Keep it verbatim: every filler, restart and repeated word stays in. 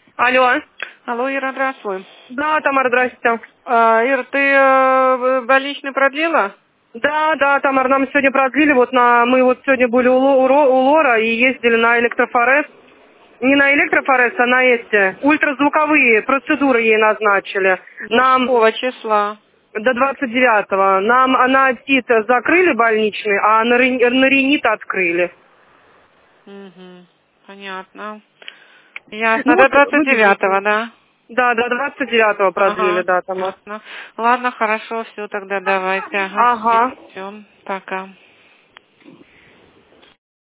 Алло. Алло, Ира, здравствуй. Да, Тамара, здрасте. А, Ира, ты э, больничный продлила? Да, да, Тамара, нам сегодня продлили. Вот на мы вот сегодня были у, Ло- у, Ро- у Лора и ездили на электрофорез. Не на электрофорез, а на эти ультразвуковые процедуры ей назначили. До Нам какого числа? до двадцать девятого. Нам на ТИТ закрыли больничный, а на, рен- на ринит открыли. Угу, понятно. Ясно, Ну до вот, двадцать выглядите. девятого, да? Да, до двадцать девятого продлили, Ага, да, Тамара. ясно. Ладно, хорошо, все, тогда давайте. Ага, Ага. все, пока.